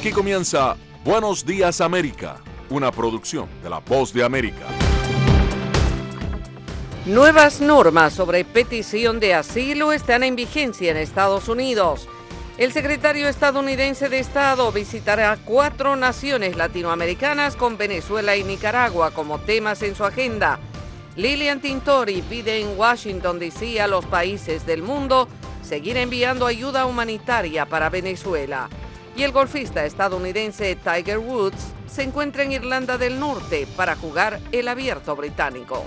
Aquí comienza Buenos Días América, una producción de La Voz de América. Nuevas normas sobre petición de asilo están en vigencia en Estados Unidos. El secretario estadounidense de Estado visitará 4 naciones latinoamericanas con Venezuela y Nicaragua como temas en su agenda. Lilian Tintori pide en Washington, D.C. a los países del mundo seguir enviando ayuda humanitaria para Venezuela. Y el golfista estadounidense Tiger Woods se encuentra en Irlanda del Norte para jugar el Abierto Británico.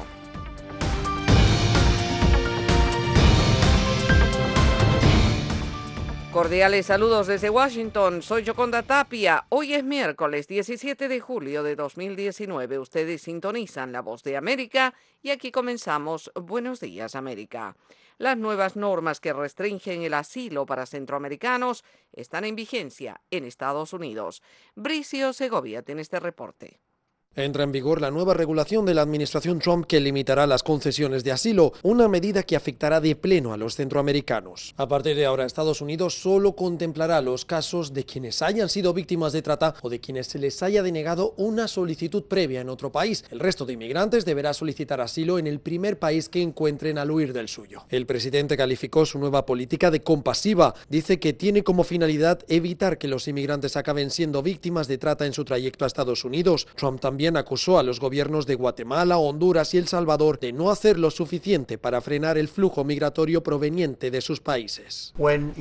Cordiales saludos desde Washington, soy Yoconda Tapia. Hoy es miércoles 17 de julio de 2019. Ustedes sintonizan La Voz de América y aquí comenzamos Buenos Días América. Las nuevas normas que restringen el asilo para centroamericanos están en vigencia en Estados Unidos. Bricio Segovia tiene este reporte. Entra en vigor la nueva regulación de la administración Trump que limitará las concesiones de asilo, una medida que afectará de pleno a los centroamericanos. A partir de ahora, Estados Unidos solo contemplará los casos de quienes hayan sido víctimas de trata o de quienes se les haya denegado una solicitud previa en otro país. El resto de inmigrantes deberá solicitar asilo en el primer país que encuentren al huir del suyo. El presidente calificó su nueva política de compasiva. Dice que tiene como finalidad evitar que los inmigrantes acaben siendo víctimas de trata en su trayecto a Estados Unidos. Trump también acusó a los gobiernos de Guatemala, Honduras y El Salvador de no hacer lo suficiente para frenar el flujo migratorio proveniente de sus países.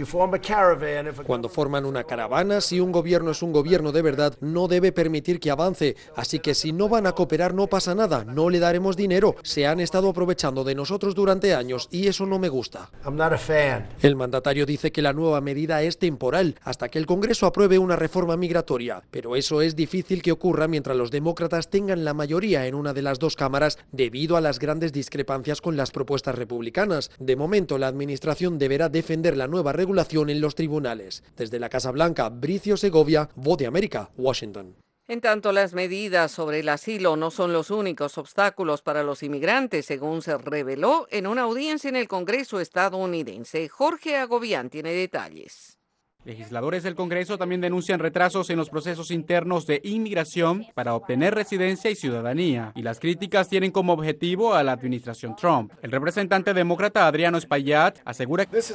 Cuando forman una caravana, si un gobierno es un gobierno de verdad, no debe permitir que avance. Así que si no van a cooperar, no pasa nada, no le daremos dinero. Se han estado aprovechando de nosotros durante años y eso no me gusta. El mandatario dice que la nueva medida es temporal, hasta que el Congreso apruebe una reforma migratoria. Pero eso es difícil que ocurra mientras los demócratas tengan la mayoría en una de las dos cámaras debido a las grandes discrepancias con las propuestas republicanas. De momento, la administración deberá defender la nueva regulación en los tribunales. Desde la Casa Blanca, Bricio Segovia, Voz de América, Washington. En tanto, las medidas sobre el asilo no son los únicos obstáculos para los inmigrantes, según se reveló en una audiencia en el Congreso estadounidense. Jorge Agobián tiene detalles. Legisladores del Congreso también denuncian retrasos en los procesos internos de inmigración para obtener residencia y ciudadanía, y las críticas tienen como objetivo a la administración Trump. El representante demócrata Adriano Espaillat asegura que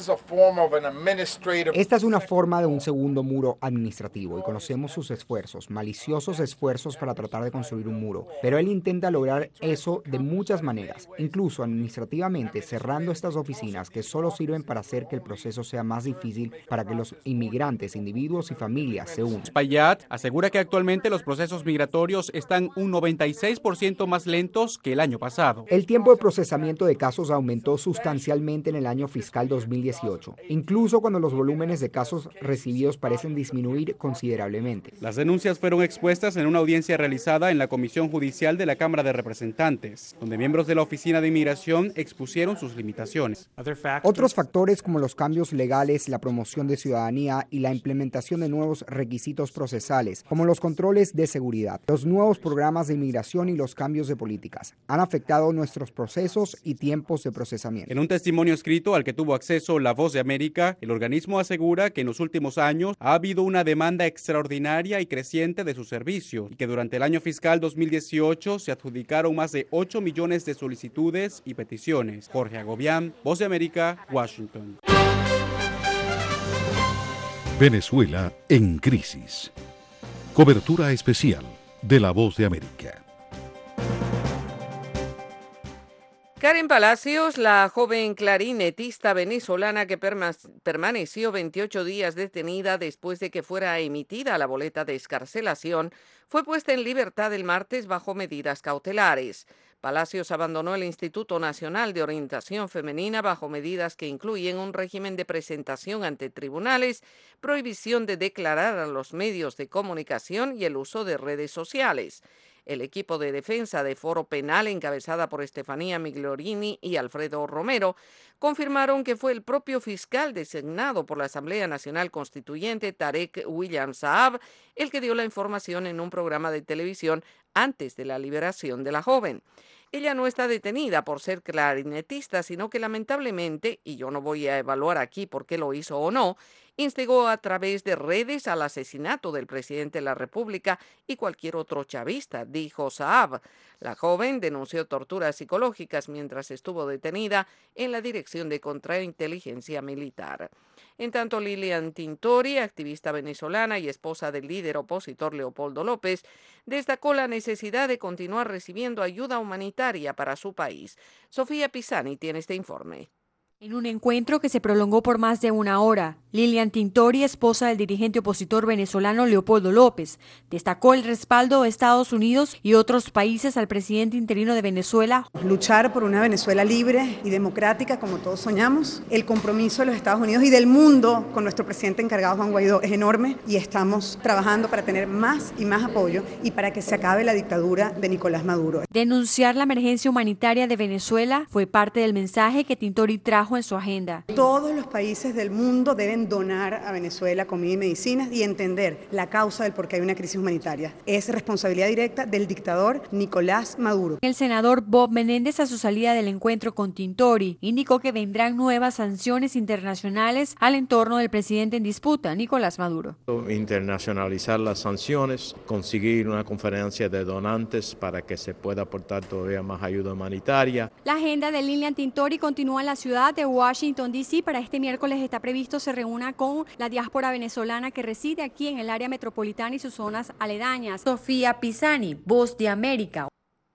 esta es una forma de un segundo muro administrativo y conocemos sus esfuerzos, maliciosos esfuerzos para tratar de construir un muro, pero él intenta lograr eso de muchas maneras, incluso administrativamente cerrando estas oficinas que solo sirven para hacer que el proceso sea más difícil para que los inmigrantes, individuos y familias se unen. Espaillat asegura que actualmente los procesos migratorios están un 96% más lentos que el año pasado. El tiempo de procesamiento de casos aumentó sustancialmente en el año fiscal 2018, incluso cuando los volúmenes de casos recibidos parecen disminuir considerablemente. Las denuncias fueron expuestas en una audiencia realizada en la Comisión Judicial de la Cámara de Representantes, donde miembros de la Oficina de Inmigración expusieron sus limitaciones. Otros factores como los cambios legales, la promoción de ciudadanía y la implementación de nuevos requisitos procesales, como los controles de seguridad, los nuevos programas de inmigración y los cambios de políticas, han afectado nuestros procesos y tiempos de procesamiento. En un testimonio escrito al que tuvo acceso La Voz de América, el organismo asegura que en los últimos años ha habido una demanda extraordinaria y creciente de sus servicios y que durante el año fiscal 2018 se adjudicaron más de 8 millones de solicitudes y peticiones. Jorge Agobián, Voz de América, Washington. Venezuela en crisis. Cobertura especial de La Voz de América. Karen Palacios, la joven clarinetista venezolana que permaneció 28 días detenida después de que fuera emitida la boleta de excarcelación, fue puesta en libertad el martes bajo medidas cautelares. Palacios abandonó el Instituto Nacional de Orientación Femenina bajo medidas que incluyen un régimen de presentación ante tribunales, prohibición de declarar a los medios de comunicación y el uso de redes sociales. El equipo de defensa de Foro Penal, encabezada por Estefanía Migliorini y Alfredo Romero, confirmaron que fue el propio fiscal designado por la Asamblea Nacional Constituyente, Tarek William Saab, el que dio la información en un programa de televisión antes de la liberación de la joven. Ella no está detenida por ser clarinetista, sino que lamentablemente, y yo no voy a evaluar aquí por qué lo hizo o no, instigó a través de redes al asesinato del presidente de la República y cualquier otro chavista, dijo Saab. La joven denunció torturas psicológicas mientras estuvo detenida en la Dirección de Contrainteligencia Militar. En tanto, Lilian Tintori, activista venezolana y esposa del líder opositor Leopoldo López, destacó la necesidad de continuar recibiendo ayuda humanitaria para su país. Sofía Pisani tiene este informe. En un encuentro que se prolongó por más de una hora, Lilian Tintori, esposa del dirigente opositor venezolano Leopoldo López, destacó el respaldo de Estados Unidos y otros países al presidente interino de Venezuela. Luchar por una Venezuela libre y democrática, como todos soñamos. El compromiso de los Estados Unidos y del mundo con nuestro presidente encargado, Juan Guaidó, es enorme y estamos trabajando para tener más y más apoyo y para que se acabe la dictadura de Nicolás Maduro. Denunciar la emergencia humanitaria de Venezuela fue parte del mensaje que Tintori trajo en su agenda. Todos los países del mundo deben donar a Venezuela comida y medicinas y entender la causa del por qué hay una crisis humanitaria. Es responsabilidad directa del dictador Nicolás Maduro. El senador Bob Menéndez, a su salida del encuentro con Tintori, indicó que vendrán nuevas sanciones internacionales al entorno del presidente en disputa, Nicolás Maduro. Internacionalizar las sanciones, conseguir una conferencia de donantes para que se pueda aportar todavía más ayuda humanitaria. La agenda de Lilian Tintori continúa en la ciudad de Washington, D.C. Para este miércoles está previsto se reúna con la diáspora venezolana que reside aquí en el área metropolitana y sus zonas aledañas. Sofía Pisani, Voz de América.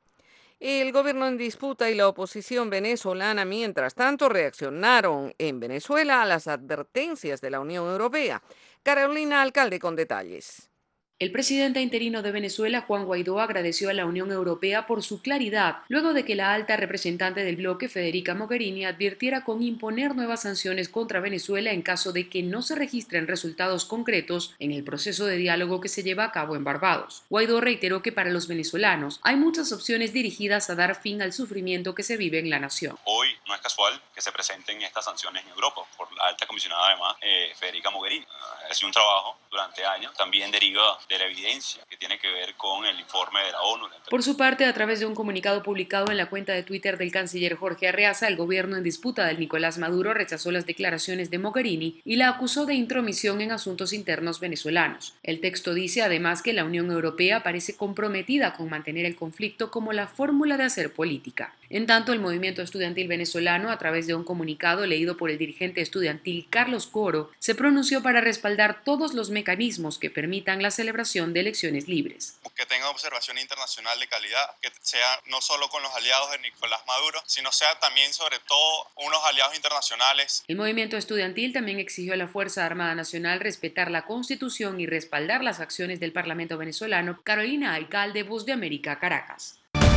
El gobierno en disputa y la oposición venezolana, mientras tanto, reaccionaron en Venezuela a las advertencias de la Unión Europea. Carolina Alcalde con detalles. El presidente interino de Venezuela, Juan Guaidó, agradeció a la Unión Europea por su claridad, luego de que la alta representante del bloque, Federica Mogherini, advirtiera con imponer nuevas sanciones contra Venezuela en caso de que no se registren resultados concretos en el proceso de diálogo que se lleva a cabo en Barbados. Guaidó reiteró que para los venezolanos hay muchas opciones dirigidas a dar fin al sufrimiento que se vive en la nación. Hoy no es casual que se presenten estas sanciones en Europa por la alta comisionada, además, Federica Mogherini. Ha sido un trabajo durante años, también deriva de la evidencia que tiene que ver con el informe de la ONU. Por su parte, a través de un comunicado publicado en la cuenta de Twitter del canciller Jorge Arreaza, el gobierno en disputa del Nicolás Maduro rechazó las declaraciones de Mogherini y la acusó de intromisión en asuntos internos venezolanos. El texto dice además que la Unión Europea parece comprometida con mantener el conflicto como la fórmula de hacer política. En tanto, el movimiento estudiantil venezolano, a través de un comunicado leído por el dirigente estudiantil Carlos Coro, se pronunció para respaldar todos los mecanismos que permitan la celebración de elecciones libres. Que tenga observación internacional de calidad, que sea no solo con los aliados de Nicolás Maduro, sino sea también, sobre todo, unos aliados internacionales. El movimiento estudiantil también exigió a la Fuerza Armada Nacional respetar la Constitución y respaldar las acciones del Parlamento venezolano. Carolina Alcalde, Voz de América, Caracas.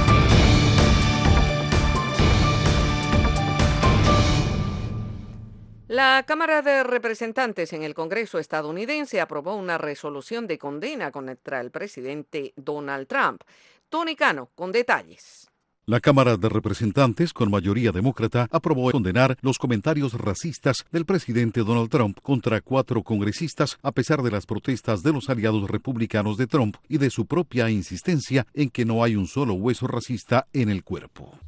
La Cámara de Representantes en el Congreso estadounidense aprobó una resolución de condena contra el presidente Donald Trump. Tony Cano, con detalles. La Cámara de Representantes, con mayoría demócrata, aprobó condenar los comentarios racistas del presidente Donald Trump contra 4 congresistas, a pesar de las protestas de los aliados republicanos de Trump y de su propia insistencia en que no hay un solo hueso racista en el cuerpo.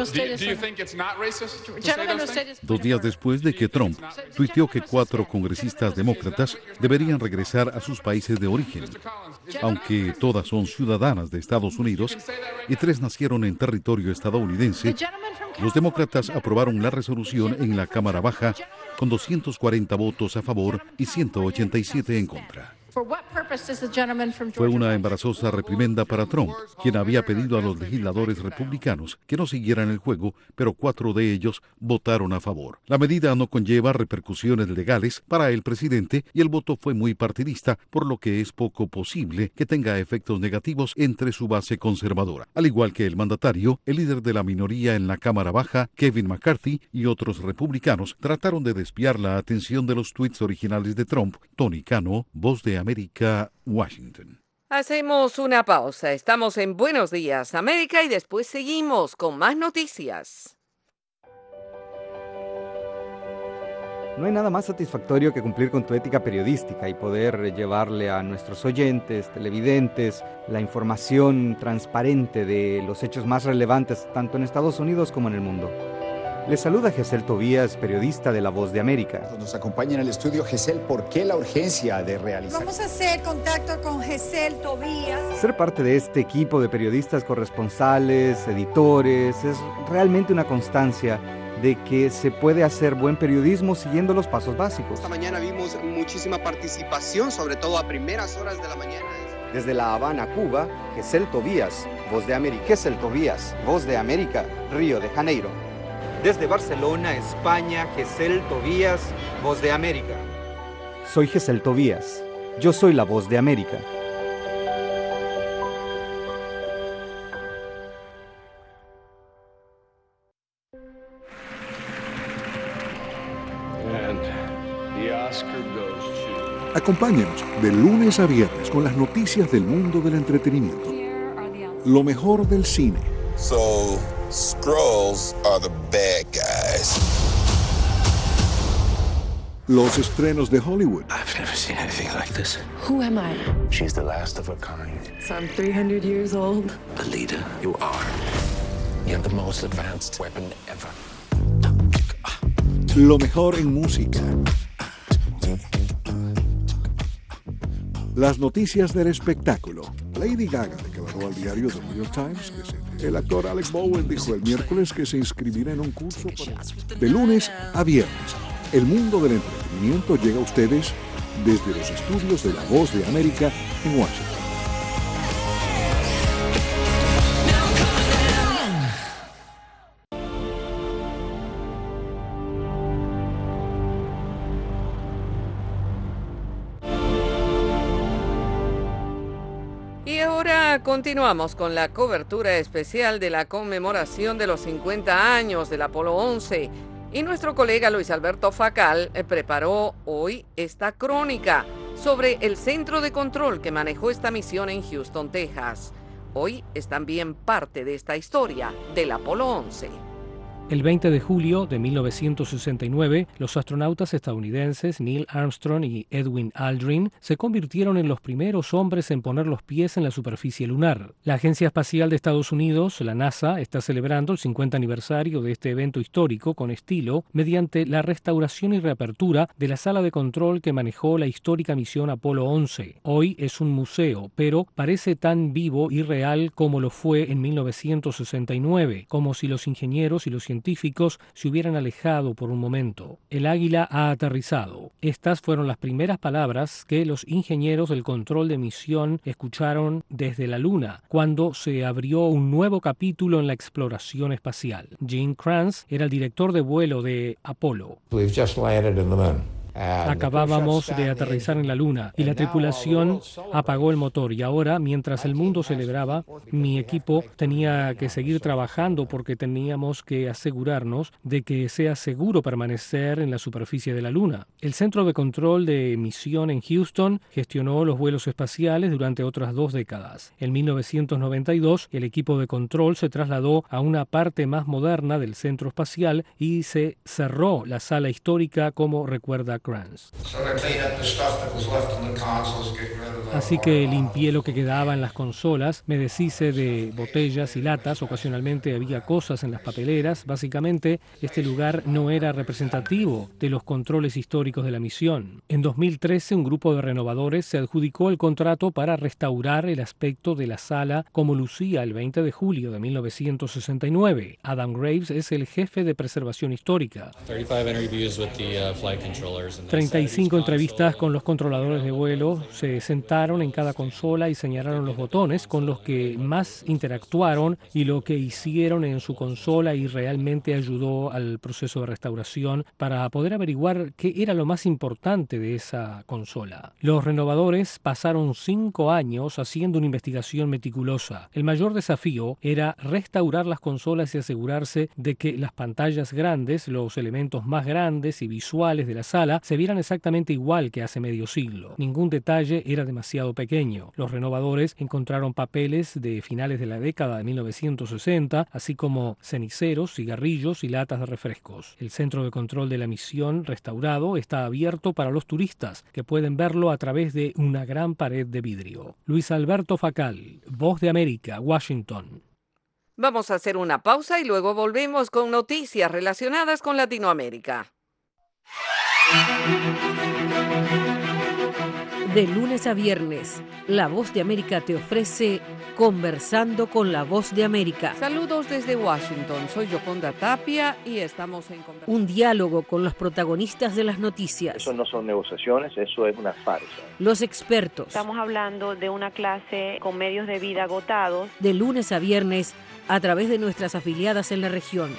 2 días después de que Trump tuiteó que 4 congresistas demócratas deberían regresar a sus países de origen, aunque todas son ciudadanas de Estados Unidos y 3 nacieron en territorio estadounidense, los demócratas aprobaron la resolución en la Cámara Baja con 240 votos a favor y 187 en contra. Fue una embarazosa reprimenda para Trump, quien había pedido a los legisladores republicanos que no siguieran el juego, pero 4 de ellos votaron a favor. La medida no conlleva repercusiones legales para el presidente y el voto fue muy partidista, por lo que es poco posible que tenga efectos negativos entre su base conservadora. Al igual que el mandatario, el líder de la minoría en la Cámara Baja, Kevin McCarthy, y otros republicanos trataron de desviar la atención de los tuits originales de Trump. Tony Cano, Voz de América, Washington. Hacemos una pausa. Estamos en Buenos Días, América, y después seguimos con más noticias. No hay nada más satisfactorio que cumplir con tu ética periodística y poder llevarle a nuestros oyentes, televidentes, la información transparente de los hechos más relevantes tanto en Estados Unidos como en el mundo. Les saluda Gesell Tobías, periodista de La Voz de América. Nos acompaña en el estudio Gesell. ¿Por qué la urgencia de realizar? Vamos a hacer contacto con Gesell Tobías. Ser parte de este equipo de periodistas corresponsales, editores, es realmente una constancia de que se puede hacer buen periodismo siguiendo los pasos básicos. Esta mañana vimos muchísima participación, sobre todo a primeras horas de la mañana. Desde La Habana, Cuba, Gesell Tobías, Voz de América. Gesell Tobías, Voz de América, Río de Janeiro. Desde Barcelona, España, Gesell Tobías, Voz de América. Soy Gesell Tobías. Yo soy la Voz de América. Acompáñenos de lunes a viernes con las noticias del mundo del entretenimiento. Lo mejor del cine. So, Skrulls are the bad guys. Los estrenos de Hollywood. I've never seen anything like this. Who am I? She's the last of her kind. So I'm 300 years old. The leader you are. You have the most advanced weapon ever. Lo mejor en música. Las noticias del espectáculo. Lady Gaga declaró al diario The New York Times que el actor Alec Bowen dijo el miércoles que se inscribirá en un curso de lunes a viernes. El mundo del entretenimiento llega a ustedes desde los estudios de La Voz de América en Washington. Y ahora continuamos con la cobertura especial de la conmemoración de los 50 años del Apolo 11. Y nuestro colega Luis Alberto Facal preparó hoy esta crónica sobre el centro de control que manejó esta misión en Houston, Texas. Hoy es también parte de esta historia del Apolo 11. El 20 de julio de 1969, los astronautas estadounidenses Neil Armstrong y Edwin Aldrin se convirtieron en los primeros hombres en poner los pies en la superficie lunar. La Agencia Espacial de Estados Unidos, la NASA, está celebrando el 50 aniversario de este evento histórico con estilo mediante la restauración y reapertura de la sala de control que manejó la histórica misión Apolo 11. Hoy es un museo, pero parece tan vivo y real como lo fue en 1969, como si los ingenieros y los científicos se hubieran alejado por un momento. El águila ha aterrizado. Estas fueron las primeras palabras que los ingenieros del control de misión escucharon desde la Luna, cuando se abrió un nuevo capítulo en la exploración espacial. Gene Kranz era el director de vuelo de Apolo. We've just landed in the moon. Acabábamos de aterrizar en la Luna y la tripulación apagó el motor y ahora, mientras el mundo celebraba, mi equipo tenía que seguir trabajando porque teníamos que asegurarnos de que sea seguro permanecer en la superficie de la Luna. El Centro de Control de Misión en Houston gestionó los vuelos espaciales durante otras 2 décadas. En 1992, el equipo de control se trasladó a una parte más moderna del centro espacial y se cerró la sala histórica, como recuerda Kranz. Así que limpié lo que quedaba en las consolas, me deshice de botellas y latas, ocasionalmente había cosas en las papeleras. Básicamente, este lugar no era representativo de los controles históricos de la misión. En 2013, un grupo de renovadores se adjudicó el contrato para restaurar el aspecto de la sala como lucía el 20 de julio de 1969. Adam Graves es el jefe de preservación histórica. 35 entrevistas con los controladores de vuelo, se sentaron en cada consola y señalaron los botones con los que más interactuaron y lo que hicieron en su consola, y realmente ayudó al proceso de restauración para poder averiguar qué era lo más importante de esa consola. Los renovadores pasaron 5 años haciendo una investigación meticulosa. El mayor desafío era restaurar las consolas y asegurarse de que las pantallas grandes, los elementos más grandes y visuales de la sala, se vieran exactamente igual que hace medio siglo. Ningún detalle era demasiado demasiado pequeño. Los renovadores encontraron papeles de finales de la década de 1960, así como ceniceros, cigarrillos y latas de refrescos. El centro de control de la misión restaurado está abierto para los turistas, que pueden verlo a través de una gran pared de vidrio. Luis Alberto Facal, Voz de América, Washington. Vamos a hacer una pausa y luego volvemos con noticias relacionadas con Latinoamérica. De lunes a viernes, La Voz de América te ofrece Conversando con La Voz de América. Saludos desde Washington, soy Yoconda Tapia y estamos en conversación. Un diálogo con los protagonistas de las noticias. Eso no son negociaciones, eso es una farsa. Los expertos. Estamos hablando de una clase con medios de vida agotados. De lunes a viernes, a través de nuestras afiliadas en la región.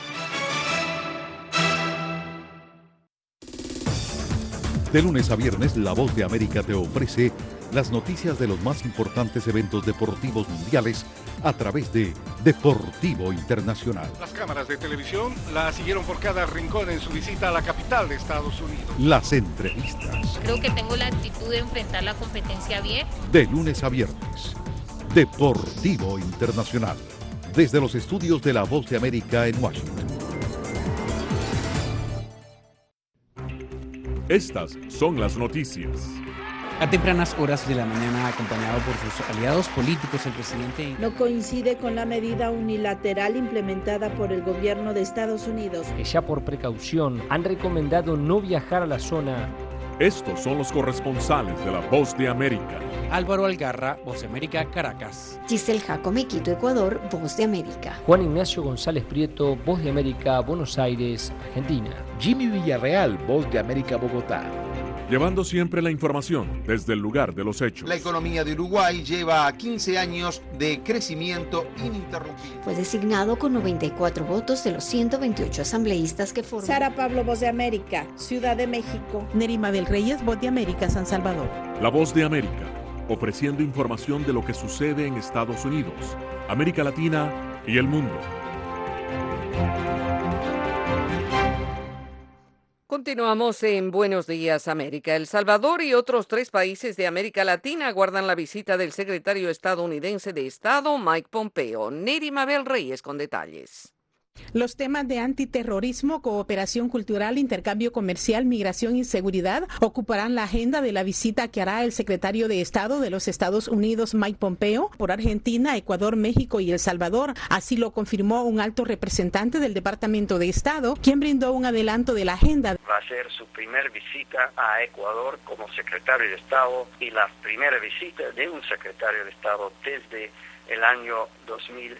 De lunes a viernes, La Voz de América te ofrece las noticias de los más importantes eventos deportivos mundiales a través de Deportivo Internacional. Las cámaras de televisión la siguieron por cada rincón en su visita a la capital de Estados Unidos. Las entrevistas. Creo que tengo la actitud de enfrentar la competencia bien. De lunes a viernes, Deportivo Internacional. Desde los estudios de La Voz de América en Washington. Estas son las noticias. A tempranas horas de la mañana, acompañado por sus aliados políticos, el presidente no coincide con la medida unilateral implementada por el gobierno de Estados Unidos, que ya por precaución han recomendado no viajar a la zona. Estos son los corresponsales de La Voz de América. Álvaro Algarra, Voz de América, Caracas. Giselle Jacome, Quito, Ecuador, Voz de América. Juan Ignacio González Prieto, Voz de América, Buenos Aires, Argentina. Jimmy Villarreal, Voz de América, Bogotá. Llevando siempre la información desde el lugar de los hechos. La economía de Uruguay lleva 15 años de crecimiento ininterrumpido. Fue designado con 94 votos de los 128 asambleístas que forman. Sara Pablo, Voz de América, Ciudad de México. Nerima del Reyes, Voz de América, San Salvador. La Voz de América, ofreciendo información de lo que sucede en Estados Unidos, América Latina y el mundo. Continuamos en Buenos Días, América. El Salvador y otros 3 países de América Latina aguardan la visita del secretario estadounidense de Estado, Mike Pompeo. Neri Mabel Reyes con detalles. Los temas de antiterrorismo, cooperación cultural, intercambio comercial, migración y seguridad ocuparán la agenda de la visita que hará el secretario de Estado de los Estados Unidos, Mike Pompeo, por Argentina, Ecuador, México y El Salvador. Así lo confirmó un alto representante del Departamento de Estado, quien brindó un adelanto de la agenda. Va a ser su primer visita a Ecuador como secretario de Estado y la primera visita de un secretario de Estado desde el año 2010.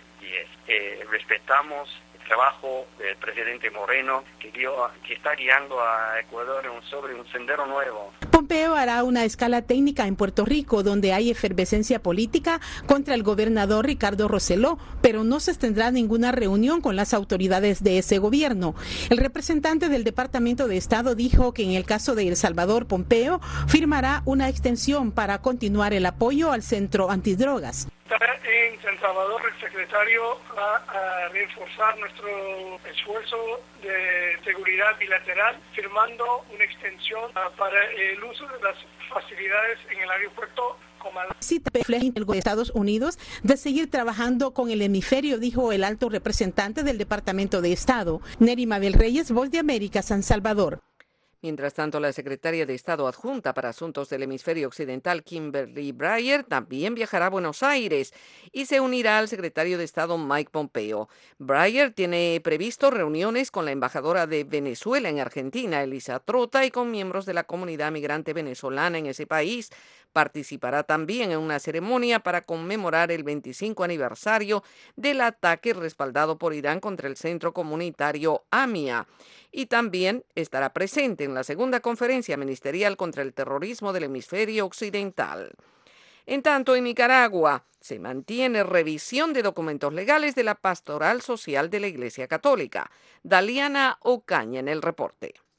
Respetamos trabajo del presidente Moreno que está guiando a Ecuador sobre un sendero nuevo. Pompeo hará una escala técnica en Puerto Rico, donde hay efervescencia política contra el gobernador Ricardo Rosselló, pero no se tendrá ninguna reunión con las autoridades de ese gobierno. El representante del Departamento de Estado dijo que en el caso de El Salvador, Pompeo firmará una extensión para continuar el apoyo al centro antidrogas. En San Salvador, el secretario va a reforzar nuestro esfuerzo de seguridad bilateral, firmando una extensión para el uso de las facilidades en el aeropuerto. Cita de Estados Unidos de seguir trabajando con el hemisferio, dijo el alto representante del Departamento de Estado. Neri Mabel Reyes, Voz de América, San Salvador. Mientras tanto, la secretaria de Estado adjunta para Asuntos del Hemisferio Occidental, Kimberly Breyer, también viajará a Buenos Aires y se unirá al secretario de Estado Mike Pompeo. Breyer tiene previsto reuniones con la embajadora de Venezuela en Argentina, Elisa Trota, y con miembros de la comunidad migrante venezolana en ese país. Participará también en una ceremonia para conmemorar el 25 aniversario del ataque respaldado por Irán contra el centro comunitario AMIA. Y también estará presente en la segunda conferencia ministerial contra el terrorismo del hemisferio occidental. En tanto, en Nicaragua se mantiene revisión de documentos legales de la Pastoral Social de la Iglesia Católica. Daliana Ocaña en el reporte.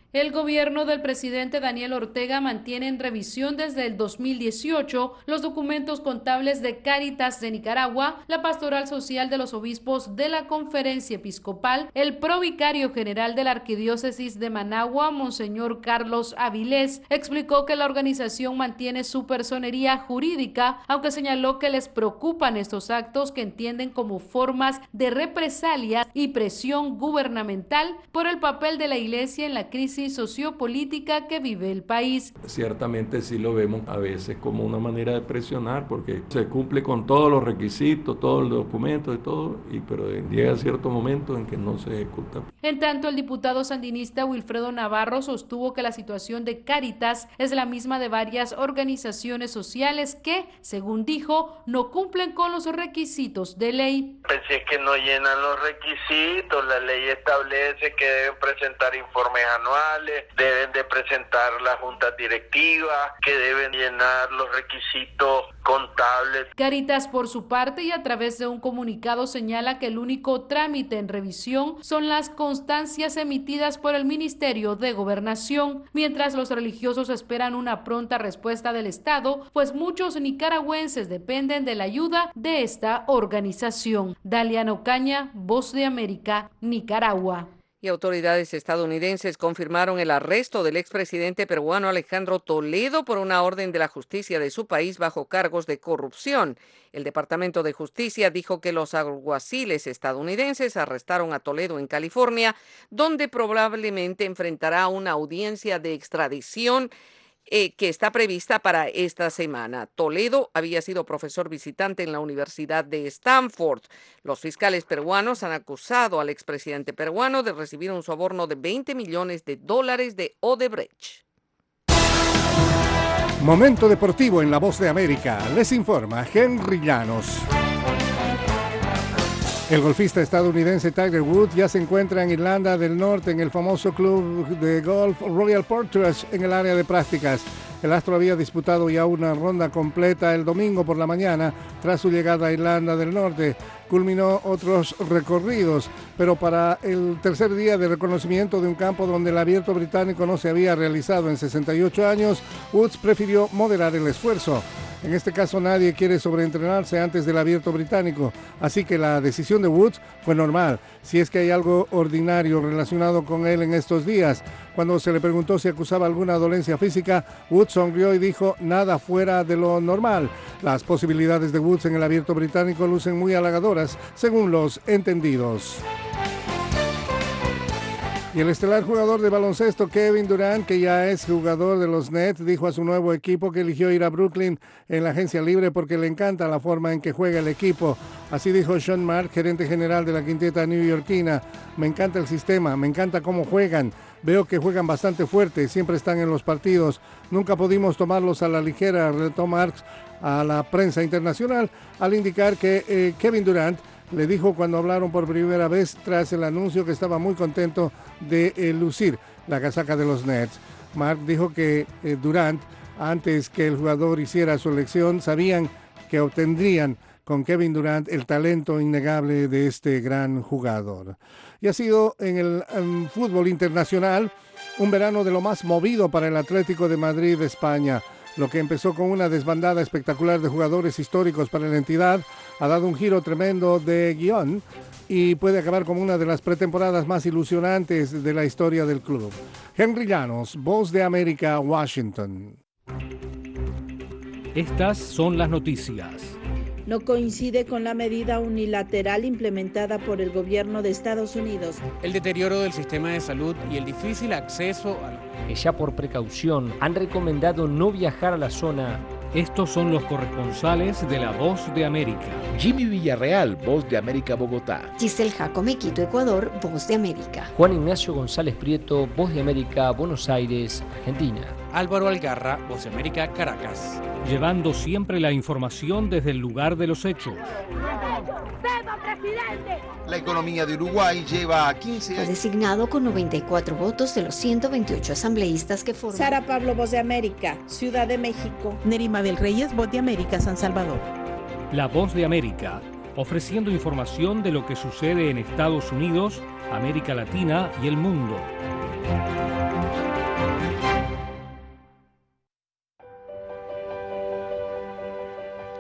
El gobierno del presidente Daniel Ortega mantiene en revisión desde el 2018 los documentos contables de Cáritas de Nicaragua, la Pastoral Social de los Obispos de la Conferencia Episcopal, el provicario general de la Arquidiócesis de Managua, Monseñor Carlos Avilés, explicó que la organización mantiene su personería jurídica, aunque señaló que les preocupan estos actos que entienden como formas de represalia y presión gubernamental por el papel de la Iglesia en la crisis sociopolítica que vive el país. Ciertamente sí lo vemos a veces como una manera de presionar, porque se cumple con todos los requisitos, todos los documentos y todo, pero llega cierto momento en que no se ejecuta. En tanto, el diputado sandinista Wilfredo Navarro sostuvo que la situación de Cáritas es la misma de varias organizaciones sociales que, según dijo, no cumplen con los requisitos de ley. Pues si es que no llenan los requisitos, la ley establece que deben presentar informes anuales, deben de presentar las juntas directivas, que deben llenar los requisitos contables. Cáritas, por su parte, y a través de un comunicado, señala que el único trámite en revisión son las constancias emitidas por el Ministerio de Gobernación, mientras los religiosos esperan una pronta respuesta del Estado, pues muchos nicaragüenses dependen de la ayuda de esta organización. Daliana Ocaña, Voz de América, Nicaragua. Y autoridades estadounidenses confirmaron el arresto del expresidente peruano Alejandro Toledo por una orden de la justicia de su país bajo cargos de corrupción. El Departamento de Justicia dijo que los alguaciles estadounidenses arrestaron a Toledo en California, donde probablemente enfrentará una audiencia de extradición que está prevista para esta semana. Toledo había sido profesor visitante en la Universidad de Stanford. Los fiscales peruanos han acusado al expresidente peruano de recibir un soborno de $20 millones de Odebrecht. Momento deportivo en La Voz de América. Les informa Henry Llanos. El golfista estadounidense Tiger Woods ya se encuentra en Irlanda del Norte en el famoso club de golf Royal Portrush en el área de prácticas. El astro había disputado ya una ronda completa el domingo por la mañana tras su llegada a Irlanda del Norte. Culminó otros recorridos, pero para el tercer día de reconocimiento de un campo donde el Abierto Británico no se había realizado en 68 años, Woods prefirió moderar el esfuerzo. En este caso nadie quiere sobreentrenarse antes del Abierto Británico, así que la decisión de Woods fue normal, si es que hay algo ordinario relacionado con él en estos días. Cuando se le preguntó si acusaba alguna dolencia física, Woods sonrió y dijo nada fuera de lo normal. Las posibilidades de Woods en el Abierto Británico lucen muy halagadoras, según los entendidos. Y el estelar jugador de baloncesto Kevin Durant, que ya es jugador de los Nets, dijo a su nuevo equipo que eligió ir a Brooklyn en la agencia libre porque le encanta la forma en que juega el equipo. Así dijo Sean Mark, gerente general de la quinteta neoyorquina. Me encanta el sistema, me encanta cómo juegan. Veo que juegan bastante fuerte, siempre están en los partidos. Nunca pudimos tomarlos a la ligera, relató Marks a la prensa internacional al indicar que Kevin Durant le dijo cuando hablaron por primera vez tras el anuncio que estaba muy contento de lucir la casaca de los Nets. Mark dijo que Durant, antes que el jugador hiciera su elección, sabían que obtendrían con Kevin Durant el talento innegable de este gran jugador. Y ha sido en el fútbol internacional un verano de lo más movido para el Atlético de Madrid de España. Lo que empezó con una desbandada espectacular de jugadores históricos para la entidad ha dado un giro tremendo de guión y puede acabar como una de las pretemporadas más ilusionantes de la historia del club. Henry Llanos, Voz de América, Washington. Estas son las noticias. No coincide con la medida unilateral implementada por el gobierno de Estados Unidos. El deterioro del sistema de salud y el difícil acceso a... Ya por precaución han recomendado no viajar a la zona. Estos son los corresponsales de La Voz de América. Jimmy Villarreal, Voz de América, Bogotá. Giselle Jacome, Quito, Ecuador, Voz de América. Juan Ignacio González Prieto, Voz de América, Buenos Aires, Argentina. Álvaro Algarra, Voz de América, Caracas. Llevando siempre la información desde el lugar de los hechos. La economía de Uruguay lleva 15 años. Fue designado con 94 votos de los 128 asambleístas que forman. Sara Pablo, Voz de América, Ciudad de México. Nerima del Reyes, Voz de América, San Salvador. La Voz de América, ofreciendo información de lo que sucede en Estados Unidos, América Latina y el mundo.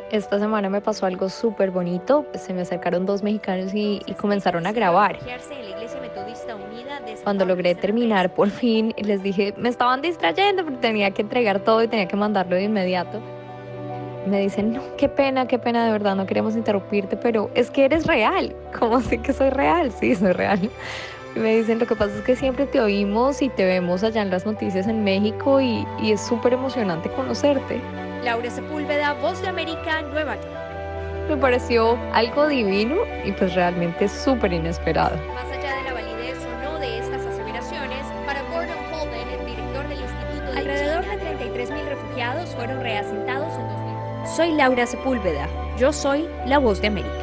Esta semana me pasó algo súper bonito. Se me acercaron 2 mexicanos y comenzaron a grabar. Cuando logré terminar, por fin, les dije, me estaban distrayendo porque tenía que entregar todo y tenía que mandarlo de inmediato. Me dicen, no, qué pena, de verdad, no queremos interrumpirte, pero es que eres real. ¿Cómo sé que soy real? Sí, soy real. Y me dicen, lo que pasa es que siempre te oímos y te vemos allá en las noticias en México y es súper emocionante conocerte. Laura Sepúlveda, Voz de América, Nueva York. Me pareció algo divino y pues realmente súper inesperado. Más allá de la validez o no de estas aseveraciones, para Gordon Holden, el director del Instituto de alrededor de 33.000 refugiados fueron reasentados en 2000. Soy Laura Sepúlveda, yo soy la Voz de América.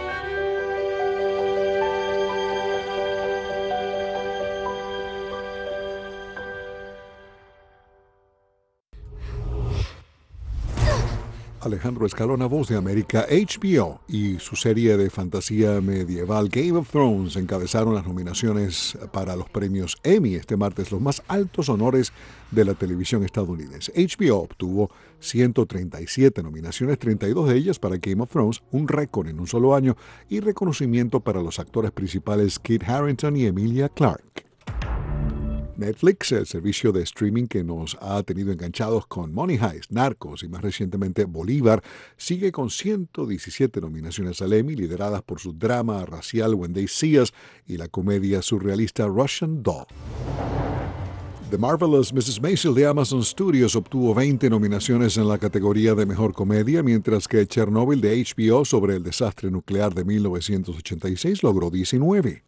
Alejandro Escalona, Voz de América. HBO y su serie de fantasía medieval Game of Thrones encabezaron las nominaciones para los premios Emmy este martes, los más altos honores de la televisión estadounidense. HBO obtuvo 137 nominaciones, 32 de ellas para Game of Thrones, un récord en un solo año, y reconocimiento para los actores principales Kit Harington y Emilia Clarke. Netflix, el servicio de streaming que nos ha tenido enganchados con Money Heist, Narcos y más recientemente Bolívar, sigue con 117 nominaciones al Emmy, lideradas por su drama racial When They See Us y la comedia surrealista Russian Doll. The Marvelous Mrs. Maisel de Amazon Studios obtuvo 20 nominaciones en la categoría de Mejor Comedia, mientras que Chernobyl de HBO sobre el desastre nuclear de 1986 logró 19.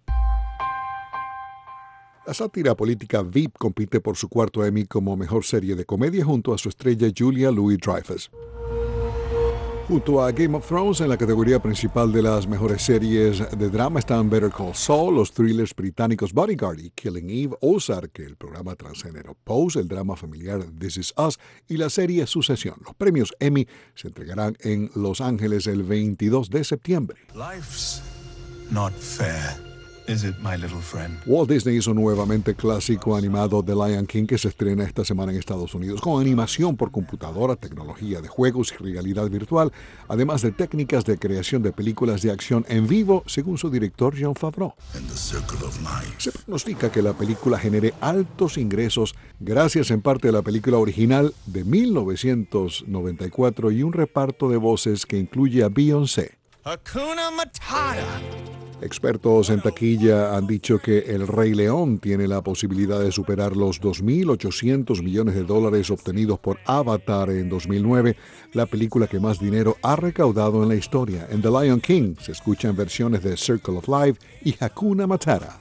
La sátira política VIP compite por su cuarto Emmy como mejor serie de comedia junto a su estrella Julia Louis-Dreyfus. Junto a Game of Thrones en la categoría principal de las mejores series de drama están Better Call Saul, los thrillers británicos Bodyguard y Killing Eve, Ozark, el programa transgénero Pose, el drama familiar This Is Us y la serie Sucesión. Los premios Emmy se entregarán en Los Ángeles el 22 de septiembre. Life's not fair. Is it, my little friend? Walt Disney hizo nuevamente clásico animado The Lion King, que se estrena esta semana en Estados Unidos, con animación por computadora, tecnología de juegos y realidad virtual, además de técnicas de creación de películas de acción en vivo, según su director Jon Favreau. Se pronostica que la película genere altos ingresos gracias en parte a la película original de 1994 y un reparto de voces que incluye a Beyoncé. Hakuna Matata. Expertos en taquilla han dicho que El Rey León tiene la posibilidad de superar los $2.800 millones obtenidos por Avatar en 2009, la película que más dinero ha recaudado en la historia. En The Lion King se escuchan versiones de Circle of Life y Hakuna Matata.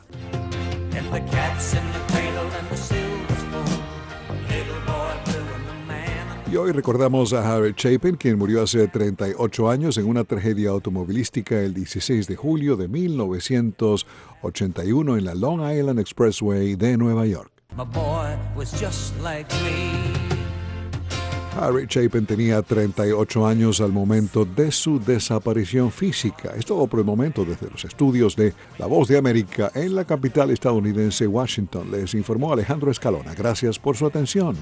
Y hoy recordamos a Harry Chapin, quien murió hace 38 años en una tragedia automovilística el 16 de julio de 1981 en la Long Island Expressway de Nueva York. Harry Chapin tenía 38 años al momento de su desaparición física. Es todo por el momento desde los estudios de La Voz de América en la capital estadounidense, Washington. Les informó Alejandro Escalona. Gracias por su atención.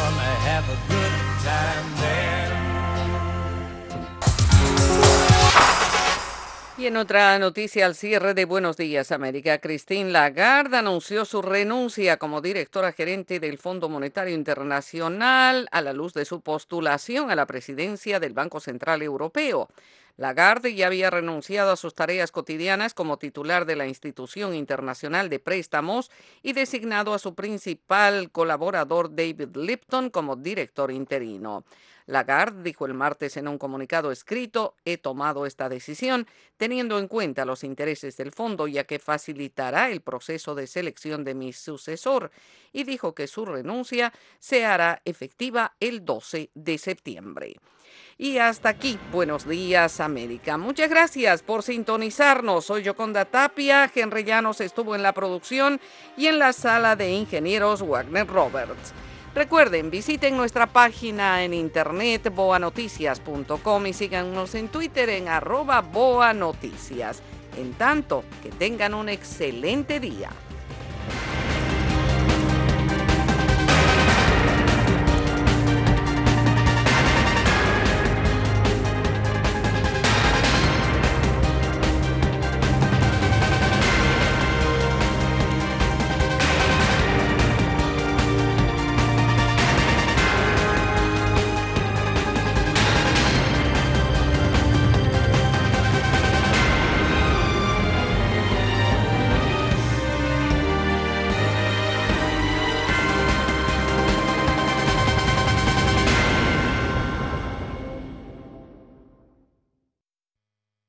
Y en otra noticia al cierre de Buenos Días América, Christine Lagarde anunció su renuncia como directora gerente del Fondo Monetario Internacional a la luz de su postulación a la presidencia del Banco Central Europeo. Lagarde ya había renunciado a sus tareas cotidianas como titular de la Institución Internacional de Préstamos y designado a su principal colaborador David Lipton como director interino. Lagarde dijo el martes en un comunicado escrito: he tomado esta decisión teniendo en cuenta los intereses del fondo, ya que facilitará el proceso de selección de mi sucesor, y dijo que su renuncia se hará efectiva el 12 de septiembre. Y hasta aquí, Buenos Días América. Muchas gracias por sintonizarnos. Soy Yoconda Tapia, Henry Llanos estuvo en la producción y en la sala de ingenieros Wagner Roberts. Recuerden, visiten nuestra página en internet boanoticias.com y síganos en Twitter en @boanoticias. En tanto, que tengan un excelente día.